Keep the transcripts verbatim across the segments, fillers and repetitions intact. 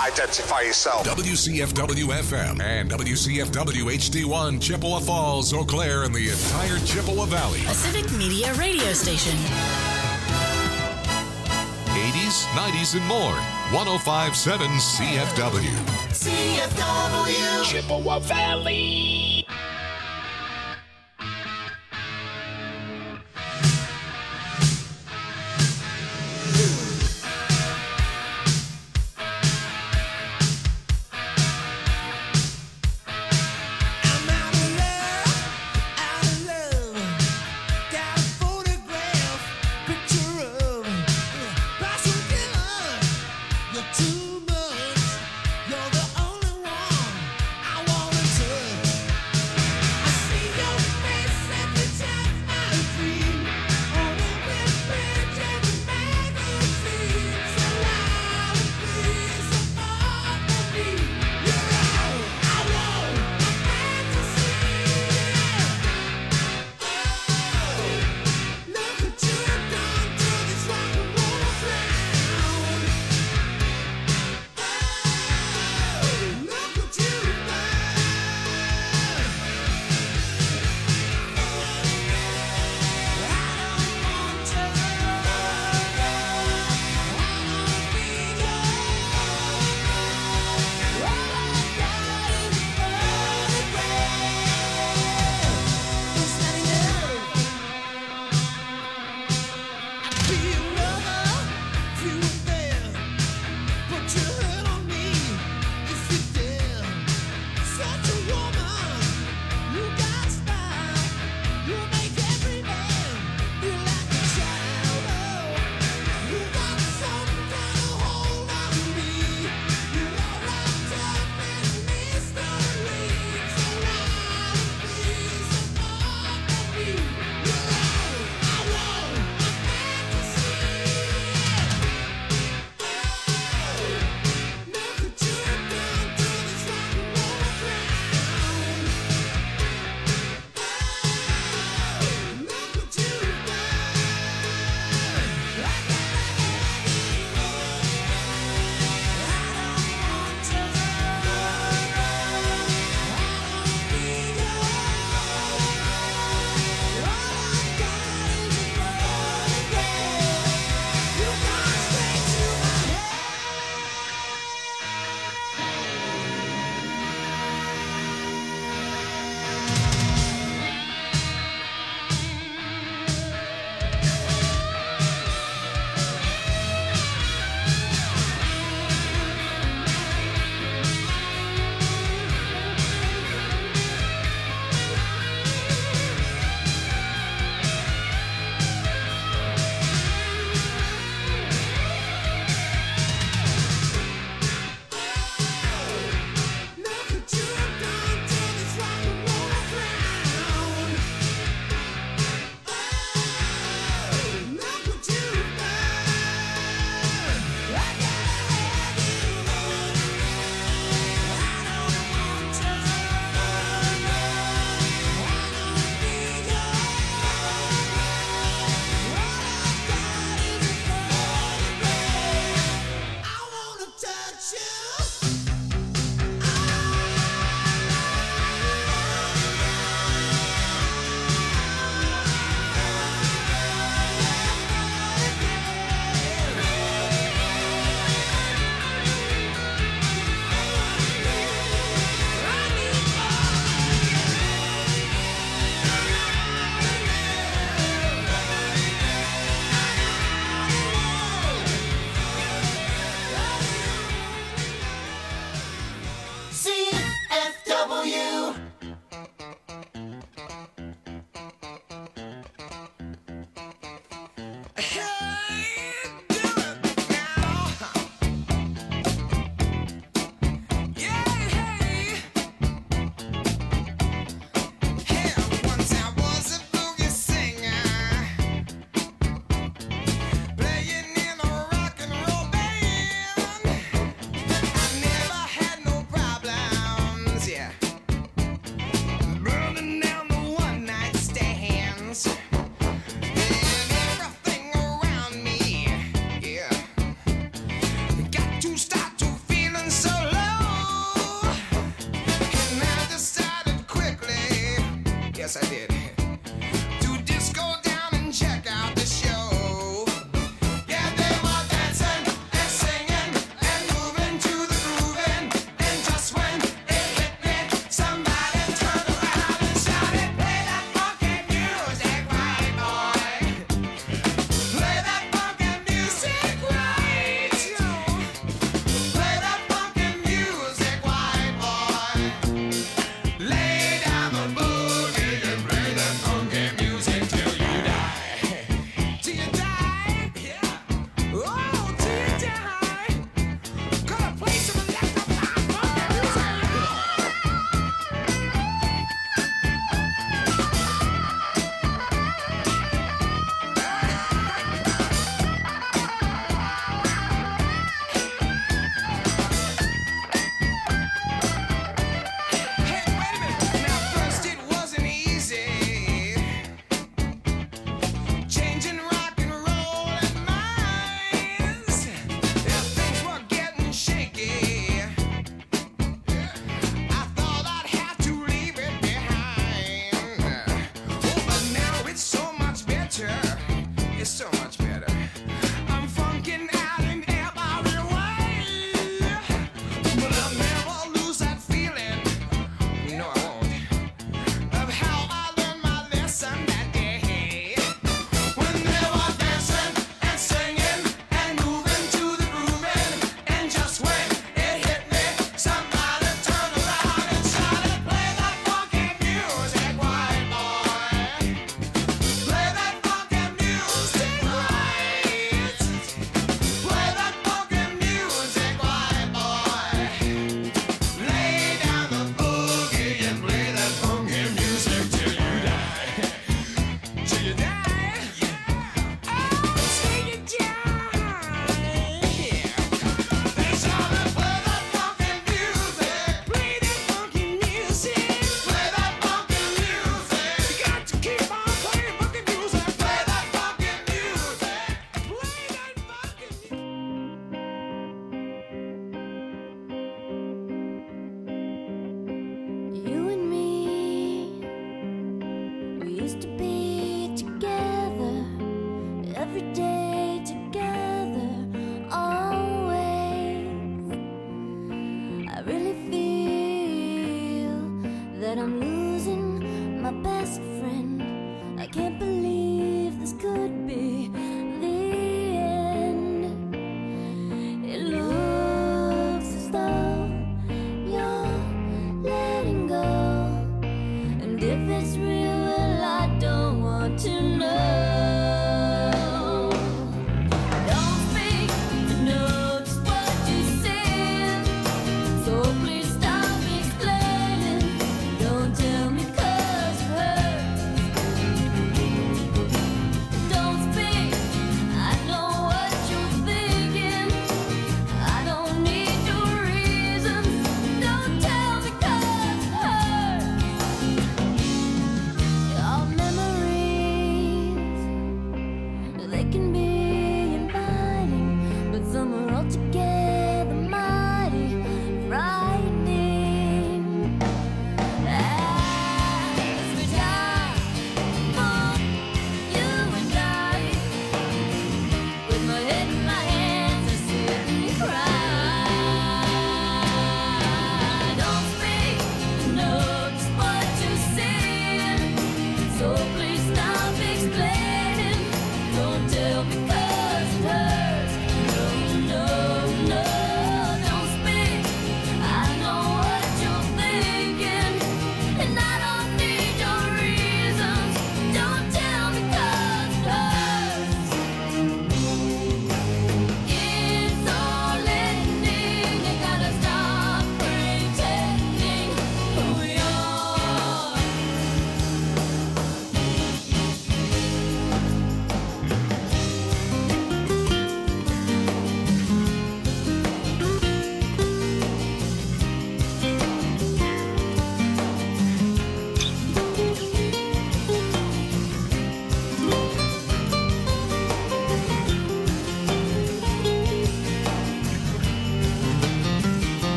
Identify yourself. W C F W F M and W C F W H D one, Chippewa Falls, Eau Claire, and the entire Chippewa Valley. A Civic Media radio station. eighties, nineties, and more. one oh five point seven C F W. C F W. Chippewa Valley. Too much, you're the only one I wanna touch.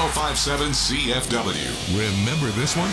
oh five point seven C F W. Remember this one?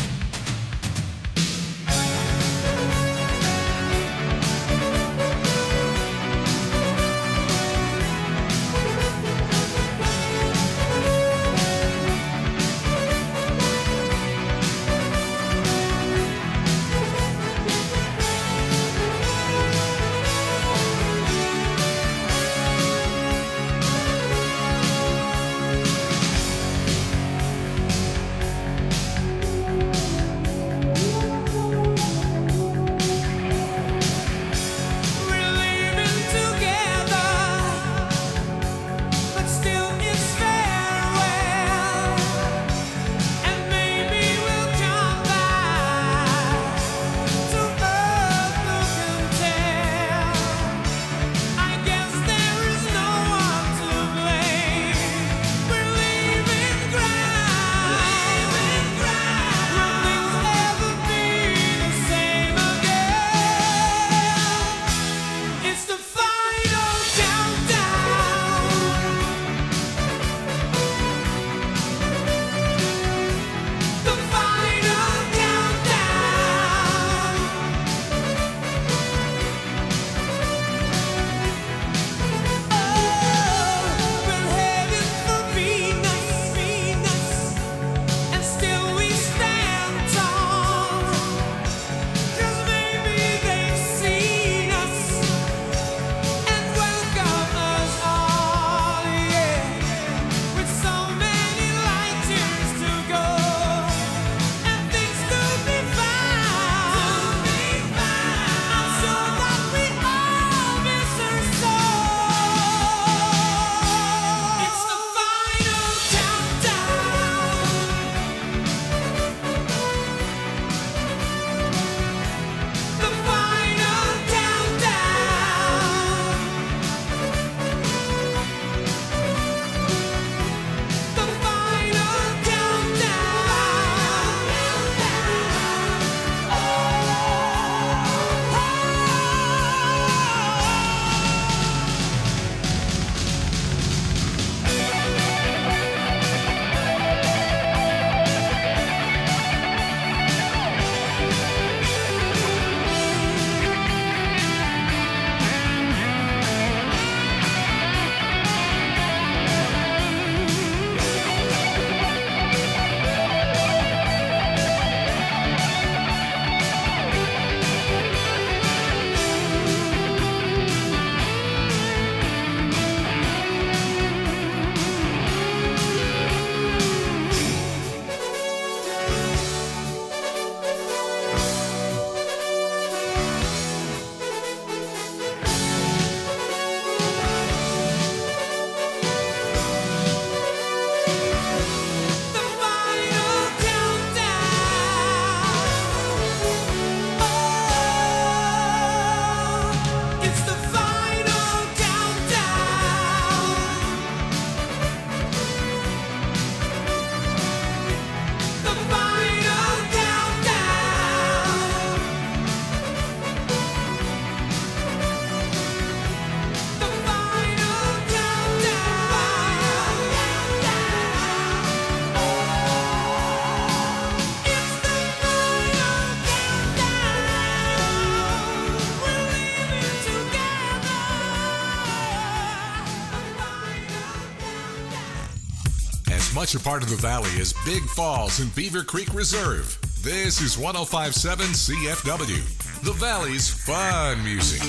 Much a part of the valley is Big Falls and Beaver Creek Reserve. This is one oh five point seven C F W, the Valley's fun music.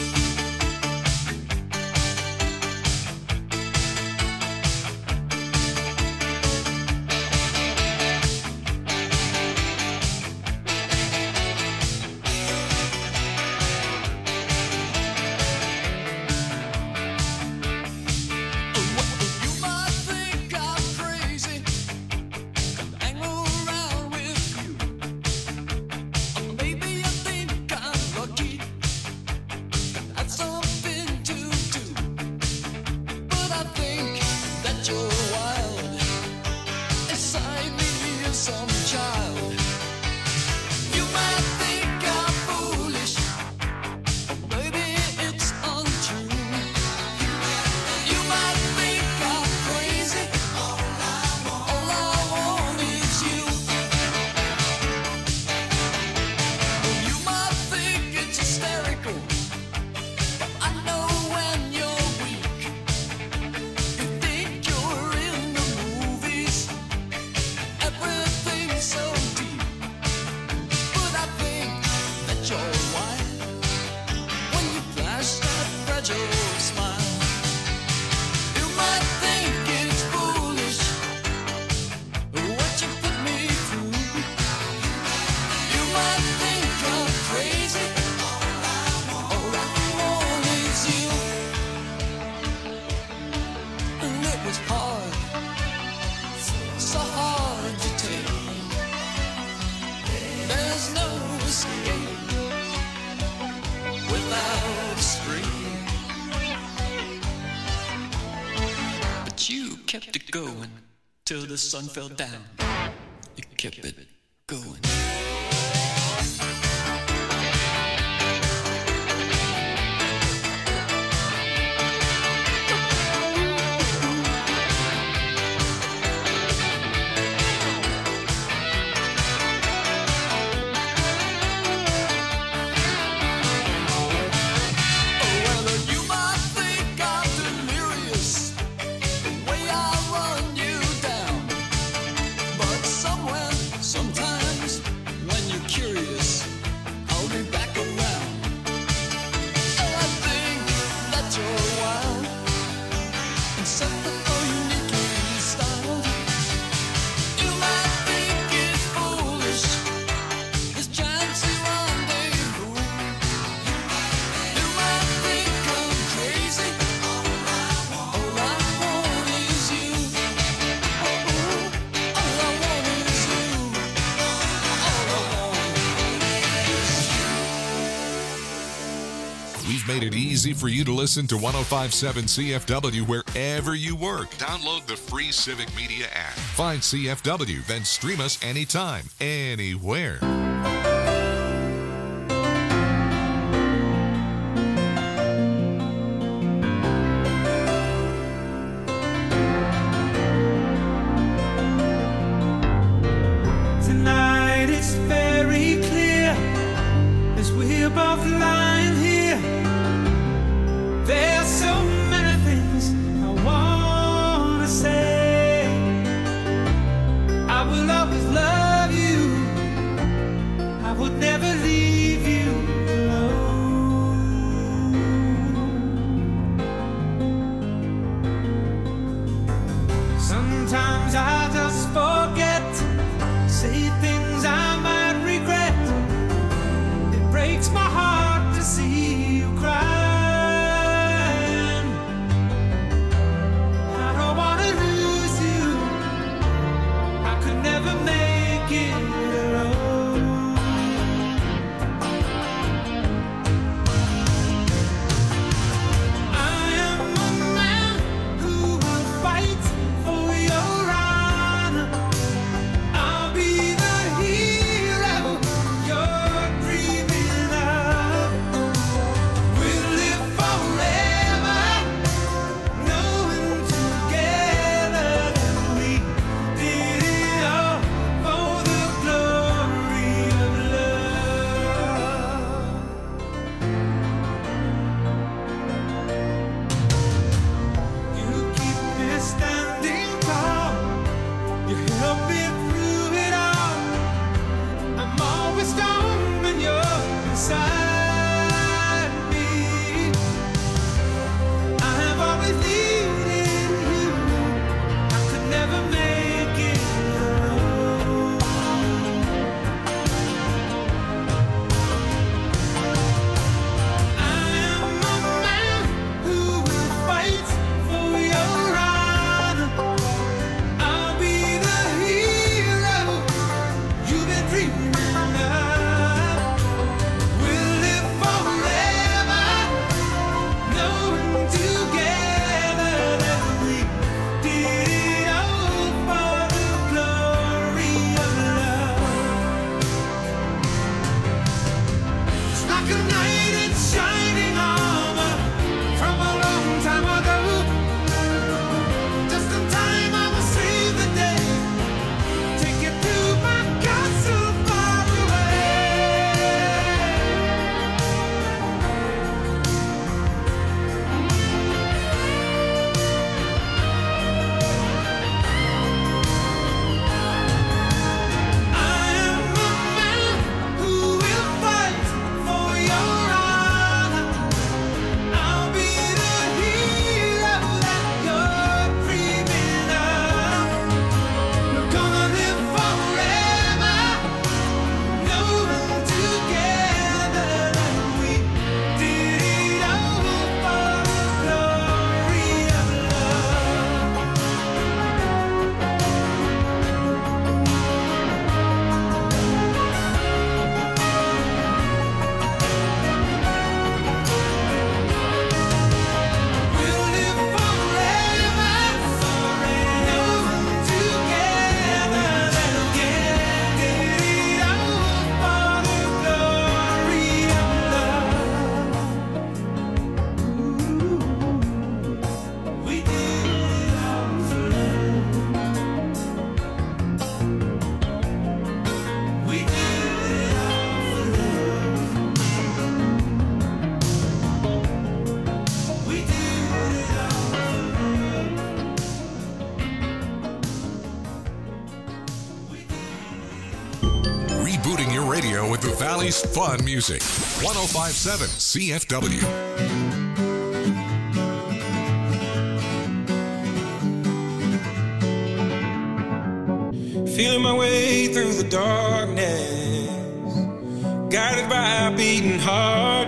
All kept it going till the sun fell down. You kept it going. Made it easy for you to listen to one oh five point seven C F W wherever you work. Download the free Civic Media app. Find C F W, then stream us anytime, anywhere. Tonight it's very clear as we're both lying here. There's so many things I wanna say. I will always love you. I would never leave you alone. Sometimes I just forget, say things I might regret. It breaks my heart to see you cry. Never make it alone. rebooting your radio with the Valley's fun music. one oh five point seven C F W. Feeling my way through the darkness, guided by a beating heart.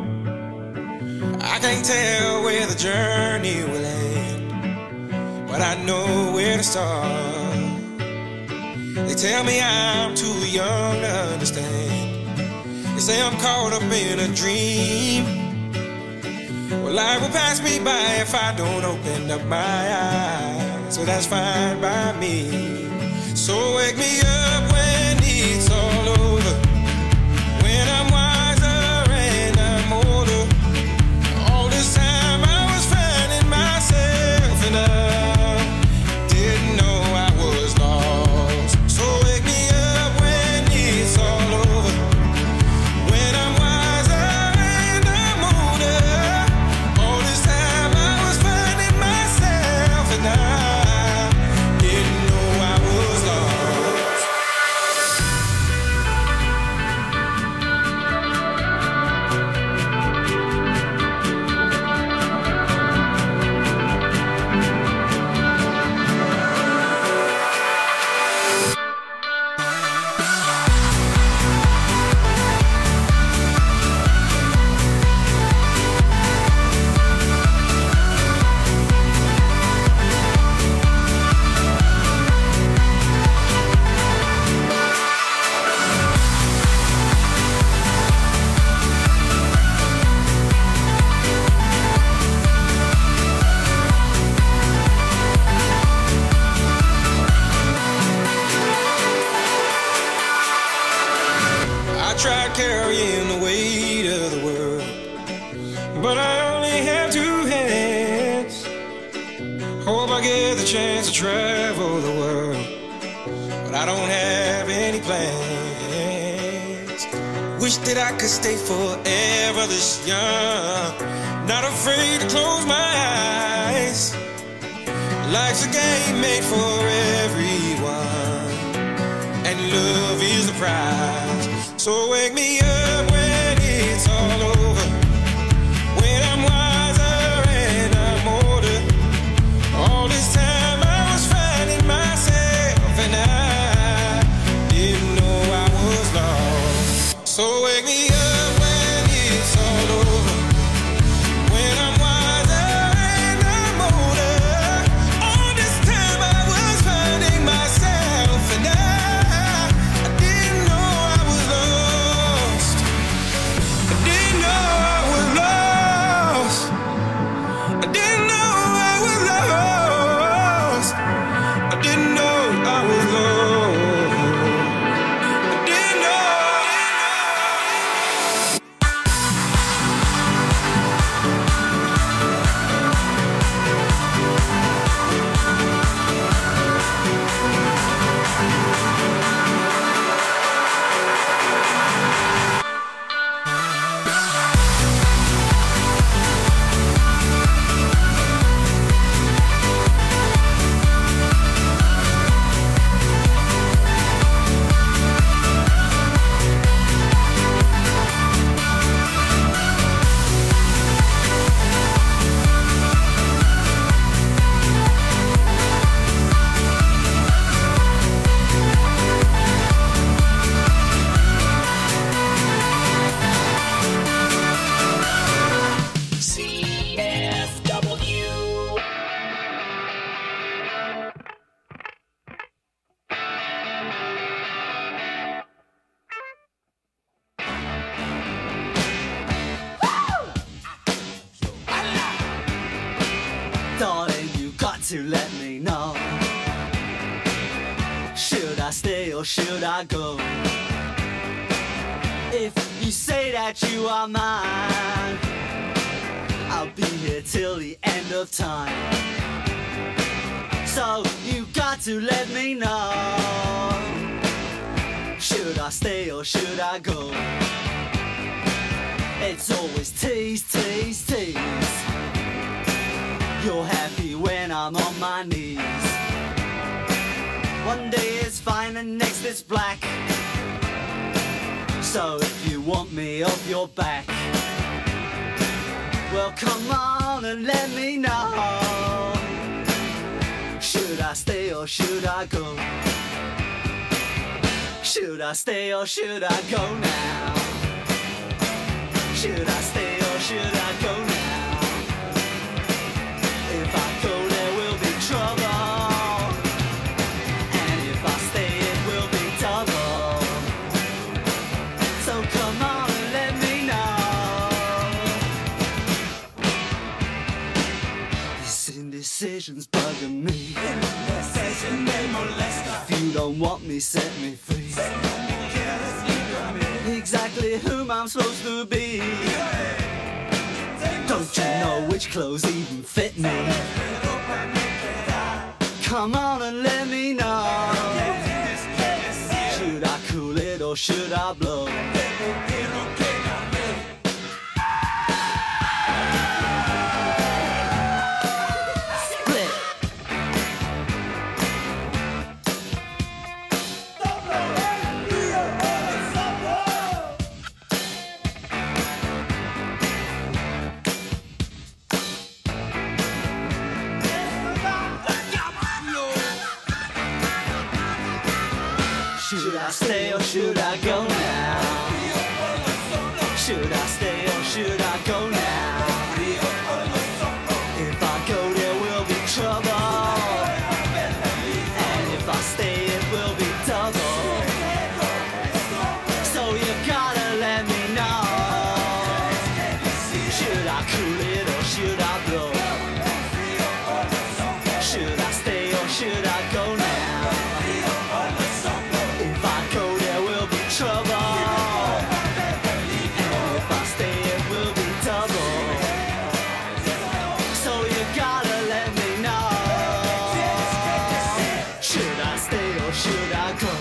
I can't tell where the journey will end, but I know where to start. They tell me I'm too young to understand. They say I'm caught up in a dream. Well, life will pass me by if I don't open up my eyes, so that's fine by me. So wake me up when it's all over, when I'm wiser and I'm older. All this time I was finding myself and I didn't know I was lost. So wake me up when it's all over, when I'm wiser and I'm older. All this time I was finding myself and I carrying the weight of the world, but I only have two hands. Hope I get the chance to travel the world, but I don't have any plans. Wish that I could stay forever this young, not afraid to close my eyes. Life's a game made for everyone, and love is the prize. So wake me up when it's all over, when I'm wiser and I'm older. All this time I was finding myself and I didn't know I was lost. So wake me up when it's all over, when I'm wiser and I'm older. All this time I was finding myself and I to let me know. Should I stay or should I go? If you say that you are mine, I'll be here till the end of time. So you got to let me know. Should I stay or should I go? It's always tease, tease, tease. You're happy when I'm on my knees. One day it's fine and next it's black. So if you want me off your back, well come on and let me know. Should I stay or should I go? Should I stay or should I go now? Should I stay or should I go now? If I go there will be trouble, and if I stay it will be double. So come on and let me know. These indecisions bugging me. If you don't want me, set me free. Exactly whom I'm supposed to be. Don't you know which clothes even fit me? Come on and let me know. Should I cool it or should I blow? Should I stay or should I go now? Should I stay or should I go now? If I go there will be trouble, and if I stay it will be double. So you gotta let me know. Should I cool it or should I blow? Should I stay or should I go now? Trouble, and if I stay it will be double. So you gotta let me know. Should I stay or should I go?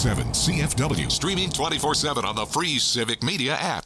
seven C F W. Streaming twenty-four seven on the free Civic Media app.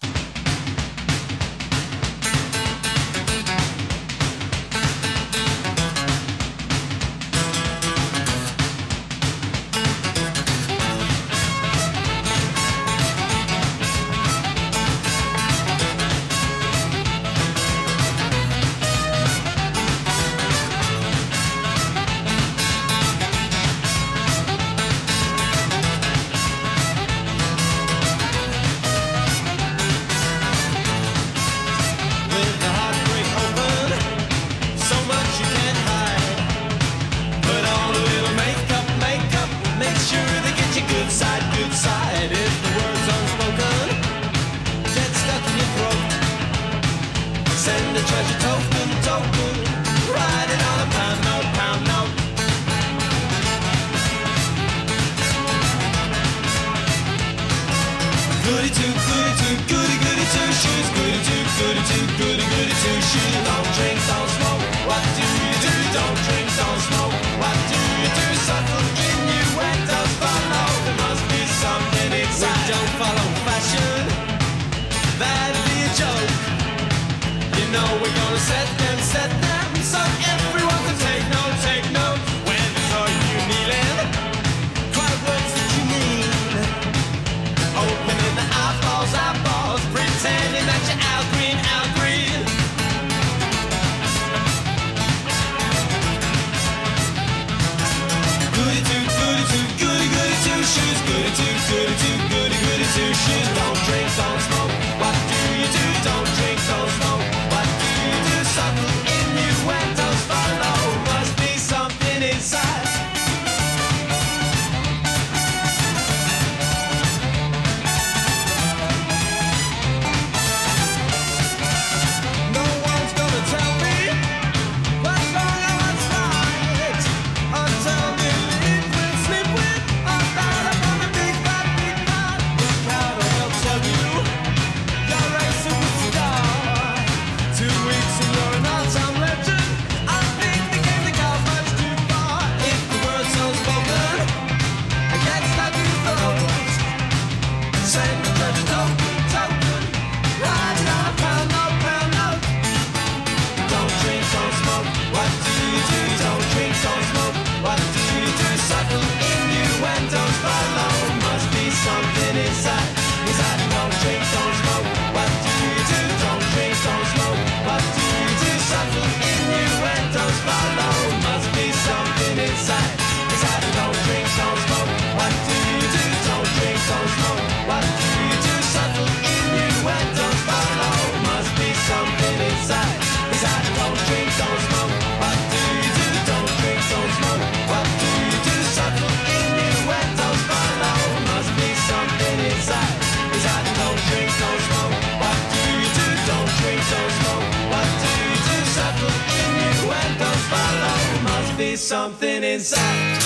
Something inside.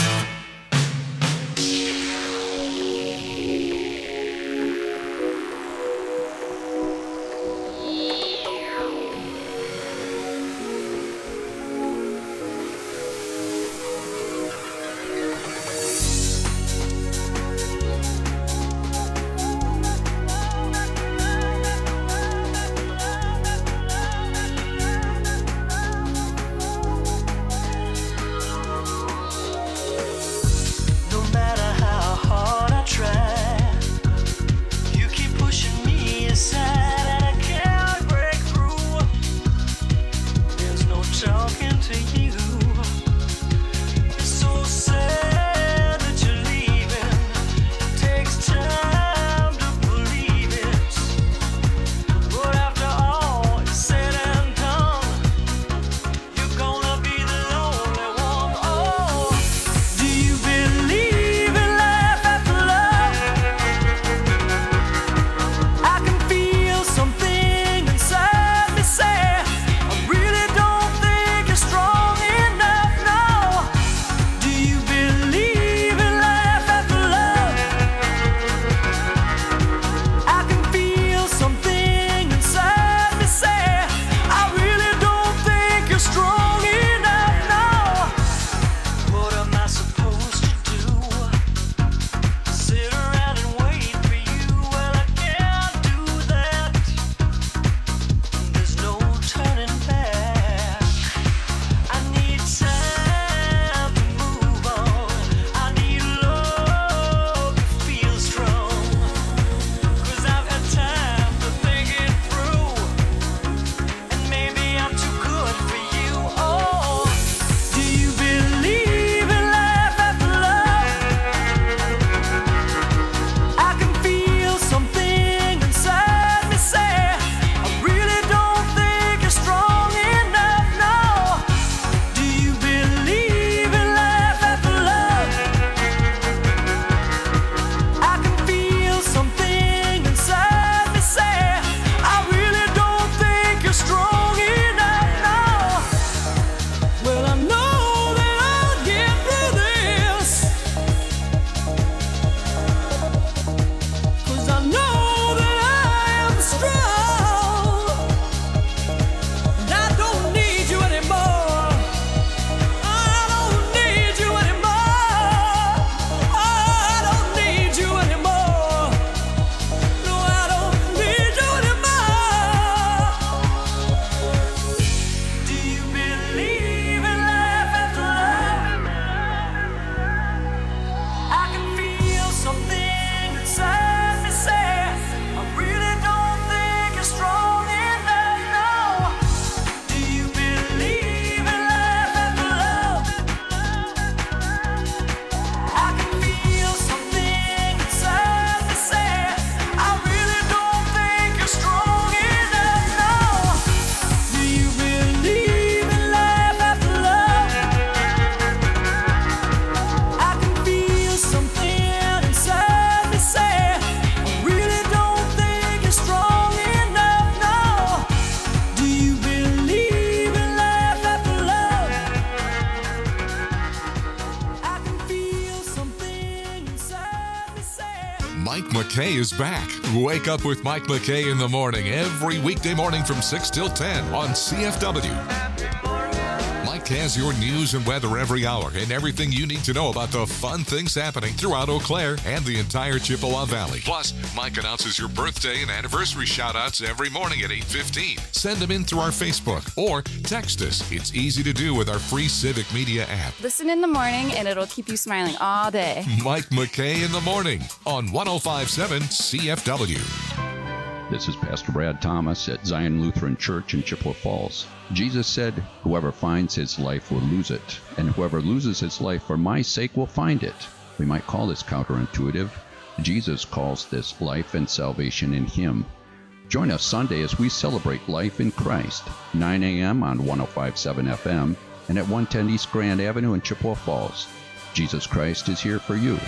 McKay is back. Wake up with Mike McKay in the morning every weekday morning from six till ten on C F W. Mike has your news and weather every hour and everything you need to know about the fun things happening throughout Eau Claire and the entire Chippewa Valley. Plus, Mike announces your birthday and anniversary shout-outs every morning at eight fifteen. Send them in through our Facebook or text us. It's easy to do with our free Civic Media app. Listen in the morning and it'll keep you smiling all day. Mike McKay in the morning on one oh five point seven C F W. This is Pastor Brad Thomas at Zion Lutheran Church in Chippewa Falls. Jesus said, whoever finds his life will lose it, and whoever loses his life for my sake will find it. We might call this counterintuitive. Jesus calls this life and salvation in him. Join us Sunday as we celebrate life in Christ, nine a.m. on one oh five point seven F M and at one ten East Grand Avenue in Chippewa Falls. Jesus Christ is here for you.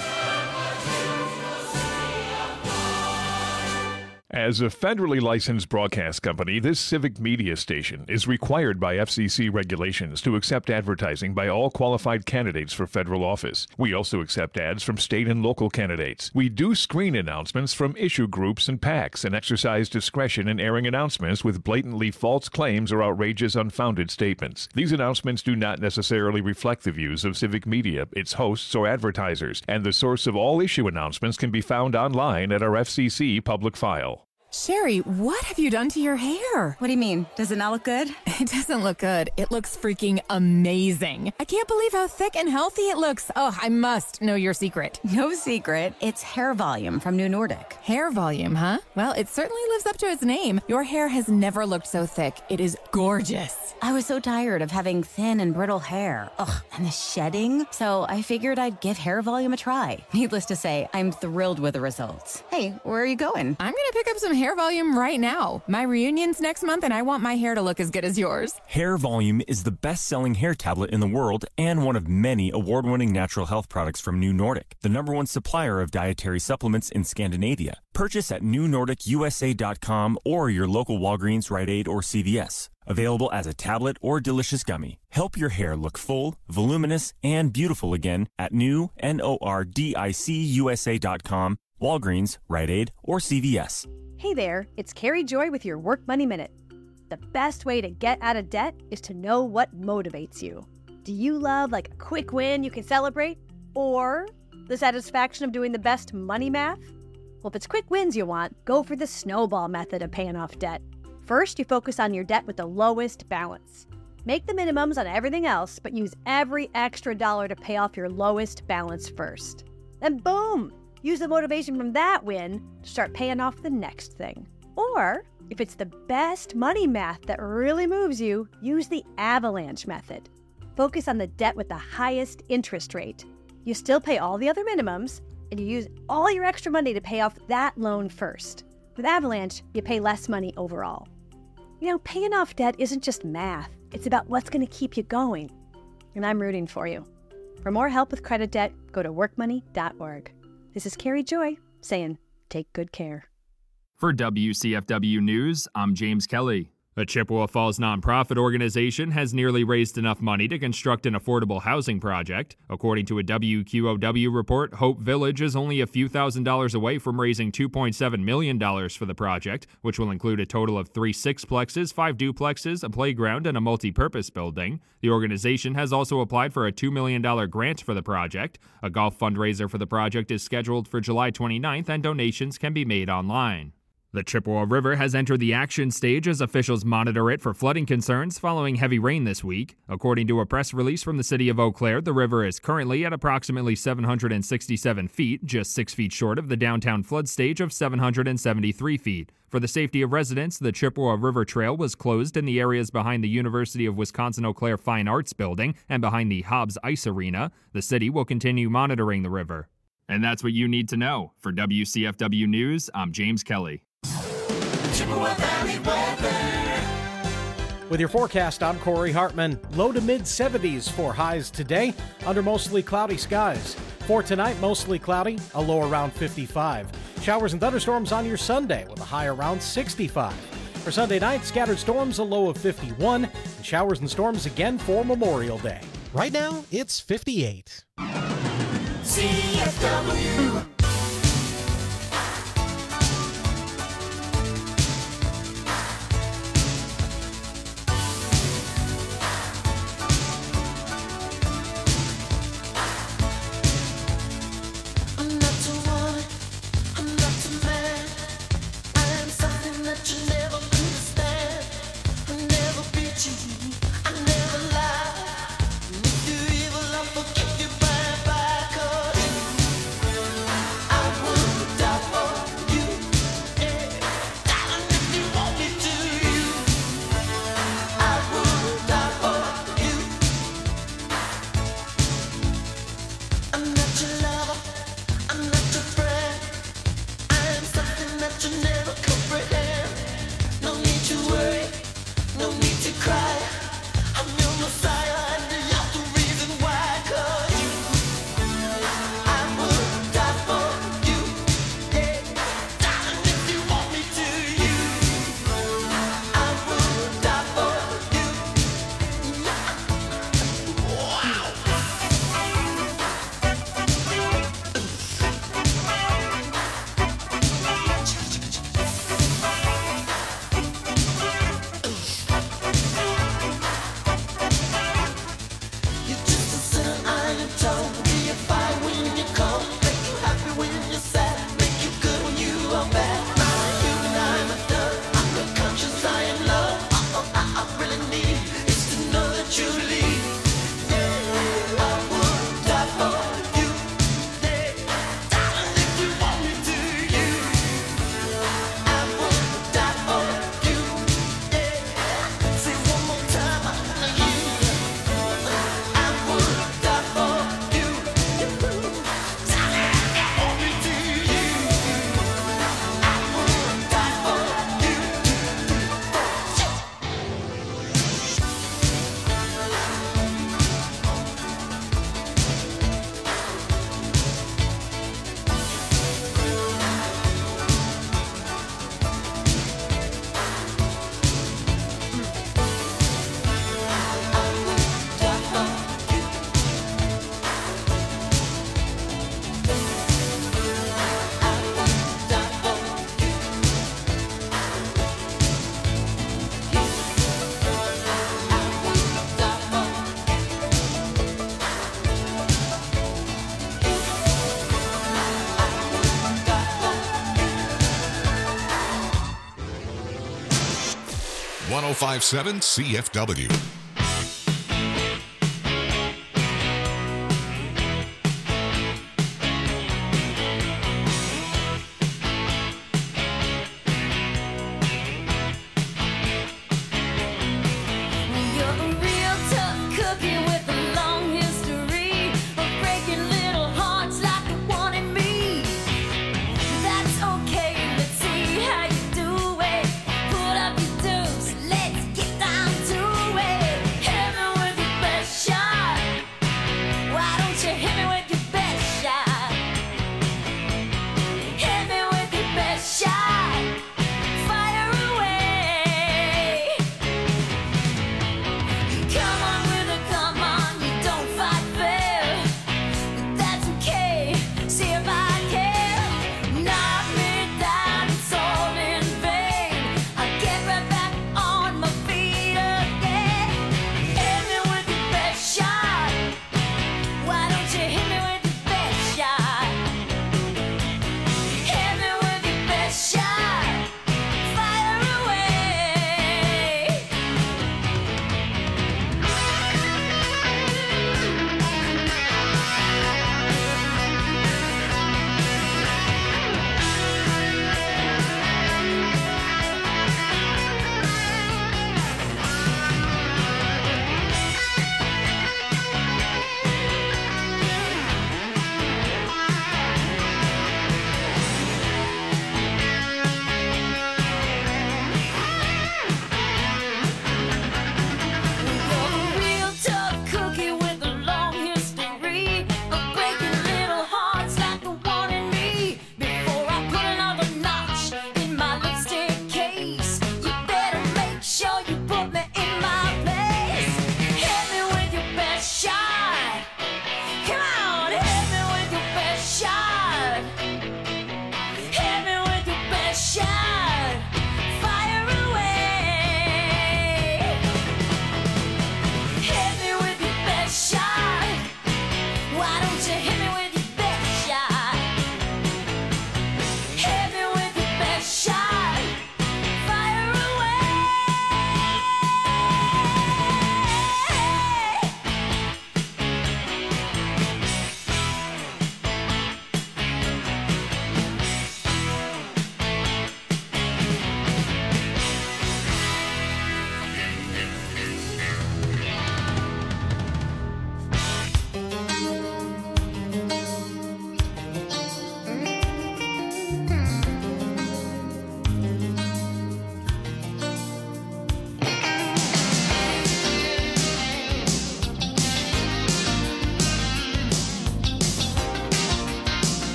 As a federally licensed broadcast company, this civic media station is required by F C C regulations to accept advertising by all qualified candidates for federal office. We also accept ads from state and local candidates. We do screen announcements from issue groups and PACs and exercise discretion in airing announcements with blatantly false claims or outrageous unfounded statements. These announcements do not necessarily reflect the views of civic media, its hosts, or advertisers, and the source of all issue announcements can be found online at our F C C public file. Sherry, what have you done to your hair? What do you mean? Does it not look good? It doesn't look good. It looks freaking amazing. I can't believe how thick and healthy it looks. Oh, I must know your secret. No secret. It's hair volume from New Nordic. Hair volume, huh? Well, it certainly lives up to its name. Your hair has never looked so thick. It is gorgeous. I was so tired of having thin and brittle hair. Ugh, and the shedding. So I figured I'd give hair volume a try. Needless to say, I'm thrilled with the results. Hey, where are you going? I'm going to pick up some hair volume right now. My reunion's next month and I want my hair to look as good as yours. Hair Volume is the best-selling hair tablet in the world and one of many award-winning natural health products from New Nordic, the number one supplier of dietary supplements in Scandinavia. Purchase at new nordic u s a dot com or your local Walgreens, Rite Aid, or C V S. Available as a tablet or delicious gummy. Help your hair look full, voluminous, and beautiful again at new nordic u s a dot com, Walgreens, Rite Aid, or C V S. Hey there, it's Carrie Joy with your Work Money Minute. The best way to get out of debt is to know what motivates you. Do you love like a quick win you can celebrate? Or the satisfaction of doing the best money math? Well, if it's quick wins you want, go for the snowball method of paying off debt. First, you focus on your debt with the lowest balance. Make the minimums on everything else, but use every extra dollar to pay off your lowest balance first. Then boom! Use the motivation from that win to start paying off the next thing. Or, if it's the best money math that really moves you, use the avalanche method. Focus on the debt with the highest interest rate. You still pay all the other minimums, and you use all your extra money to pay off that loan first. With Avalanche, you pay less money overall. You know, paying off debt isn't just math. It's about what's going to keep you going. And I'm rooting for you. For more help with credit debt, go to work money dot org. This is Carrie Joy saying, take good care. For W C F W News, I'm James Kelly. A Chippewa Falls nonprofit organization has nearly raised enough money to construct an affordable housing project. According to a W Q O W report, Hope Village is only a few thousand dollars away from raising two point seven million dollars for the project, which will include a total of three sixplexes, five duplexes, a playground, and a multi-purpose building. The organization has also applied for a two million dollars grant for the project. A golf fundraiser for the project is scheduled for July twenty-ninth, and donations can be made online. The Chippewa River has entered the action stage as officials monitor it for flooding concerns following heavy rain this week. According to a press release from the city of Eau Claire, the river is currently at approximately seven hundred sixty-seven feet, just six feet short of the downtown flood stage of seven hundred seventy-three feet. For the safety of residents, the Chippewa River Trail was closed in the areas behind the University of Wisconsin-Eau Claire Fine Arts Building and behind the Hobbs Ice Arena. The city will continue monitoring the river. And that's what you need to know. For W C F W News, I'm James Kelly. Chippewa Valley weather. With your forecast, I'm Corey Hartman. Low to mid seventies for highs today under mostly cloudy skies. For tonight, mostly cloudy, a low around fifty-five. Showers and thunderstorms on your Sunday with a high around sixty-five. For Sunday night, scattered storms, a low of fifty-one, and showers and storms again for Memorial Day. Right now, it's fifty-eight. C F W. one oh five point seven C F W.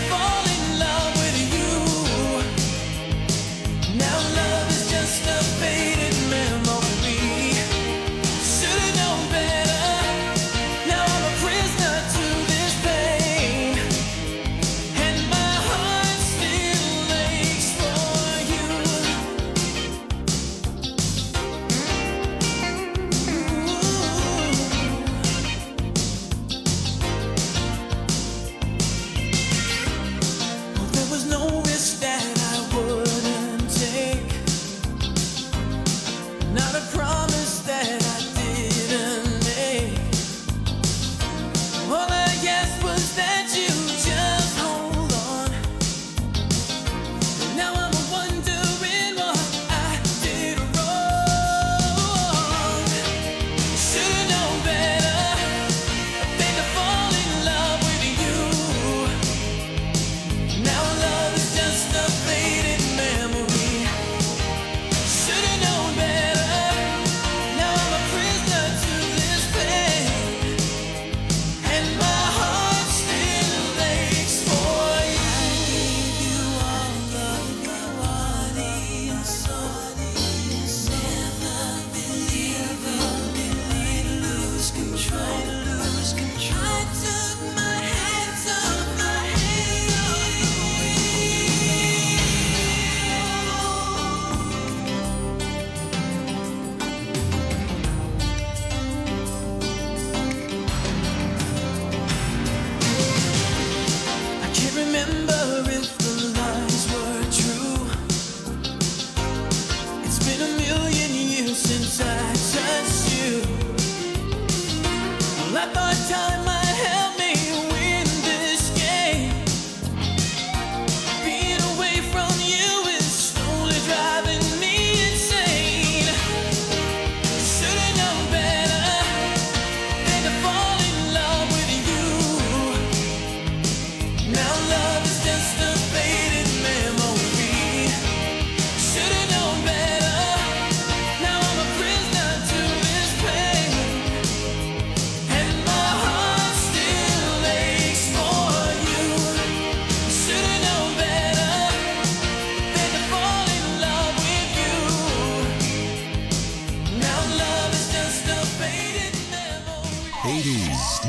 Now love is just a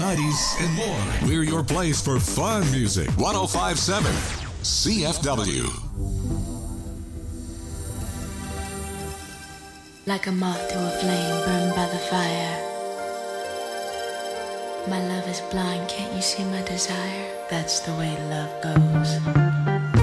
nineties, and more. We're your place for fun music. one oh five point seven C F W. Like a moth to a flame burned by the fire. My love is blind, can't you see my desire? That's the way love goes.